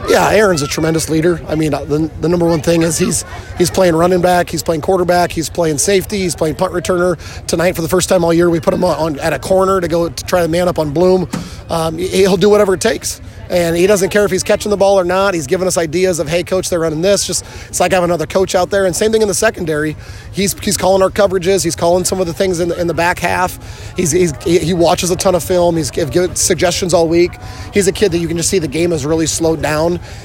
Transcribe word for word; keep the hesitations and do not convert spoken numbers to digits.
Yeah, Aaron's a tremendous leader. I mean, the, the number one thing is he's he's playing running back, he's playing quarterback, he's playing safety, he's playing punt returner. Tonight, for the first time all year, we put him on at a corner to go to try to man up on Bloom. Um, he'll do whatever it takes. And he doesn't care if he's catching the ball or not. He's giving us ideas of, hey, coach, they're running this. Just it's like having another coach out there. And same thing in the secondary. He's he's calling our coverages. He's calling some of the things in the, in the back half. He's, he's he watches a ton of film. He's given suggestions all week. He's a kid that you can just see the game has really slowed down.